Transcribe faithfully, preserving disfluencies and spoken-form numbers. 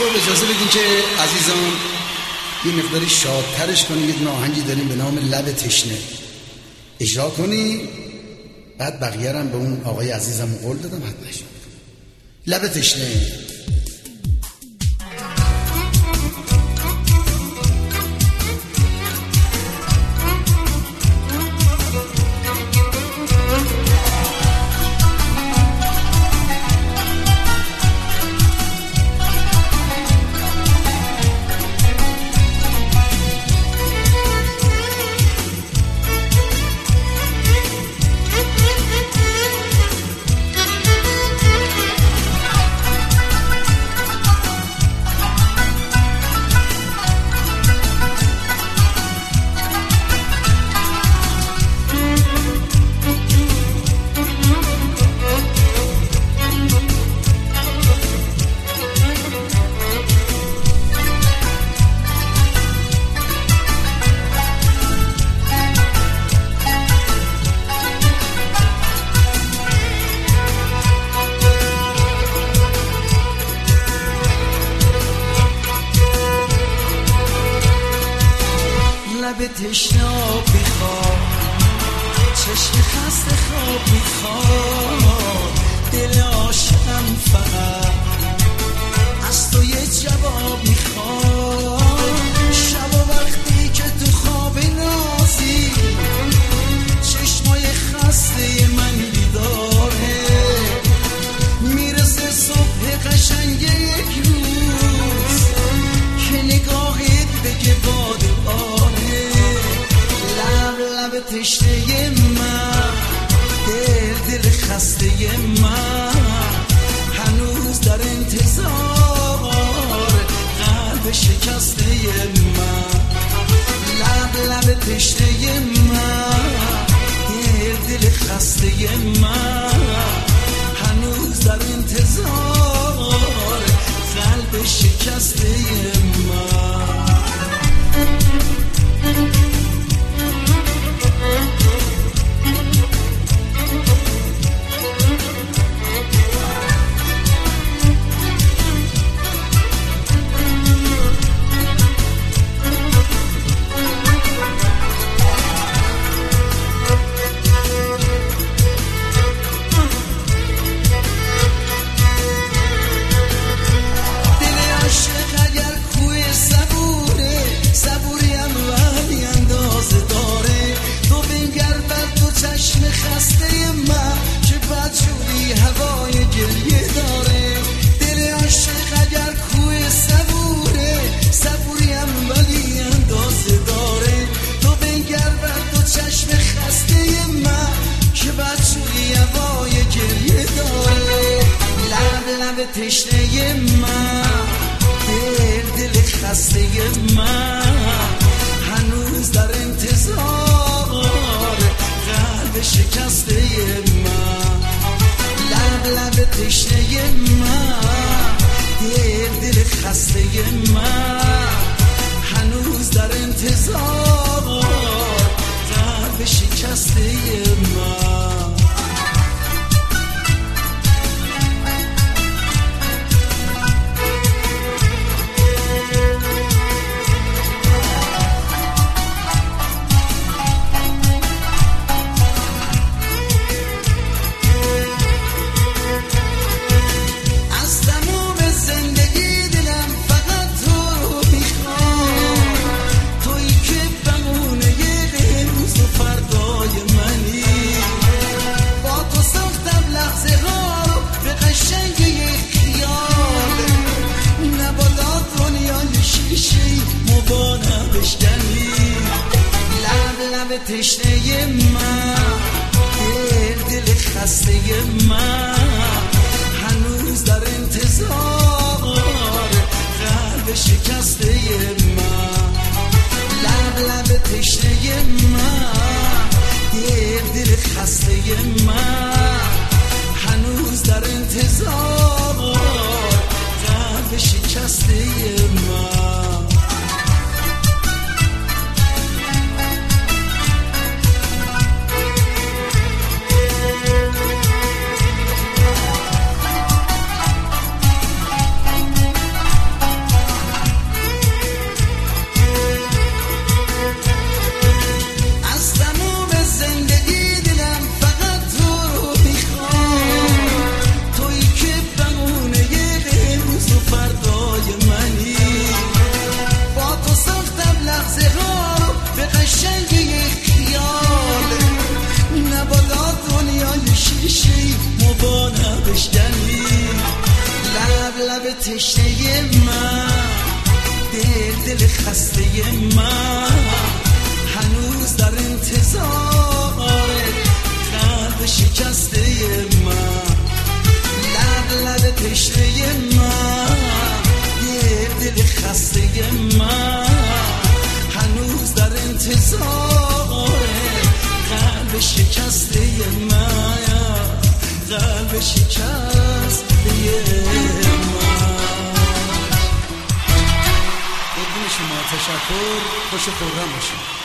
اجازه بدین که عزیزان یه مقداری شادترش کنیم. یه دونه آهنگی داریم به نام لب تشنه، اجرا کنی، بعد بقیه رو هم به اون آقای عزیزم قول دادم حتما اجرا کنی. لب تشنه. تشنه آب میخواد، چشم خسته خواب میخواد، دل عاشقم فقط از تو یه جواب میخواد. شب و وقتی که تو خواب نازی، چشمای خسته من بیداره، میرسه صبح قشنگ یک روز که نگاهت بگه باد آره. لب لب تشنه من، دل دل خسته من، هنوز در انتظار قلب شکسته من. لب لب تشنه من، دل دل خسته من، هنوز در انتظار قلب شکسته من. تشنه من، دل دل خسته من، هنوز در انتظار قلب شکسته من. لب لب تشنه من، دل دل خسته من، هنوز در انتظار قلب شکسته من. تشنه من، دل دل خسته من، هنوز در انتظار قلب شکسته من. لب لب تشنه من، دل دل خسته من، هنوز در انتظار قلب شکسته من. تشنه من، دل دل خسته من هنوز در انتظار قلب شکسته من. لب لب تشنه من، دل دل خسته من هنوز در انتظار قلب شکسته من، قلب شکسته من. قربون شما، تشکر، خوش خورم باشید.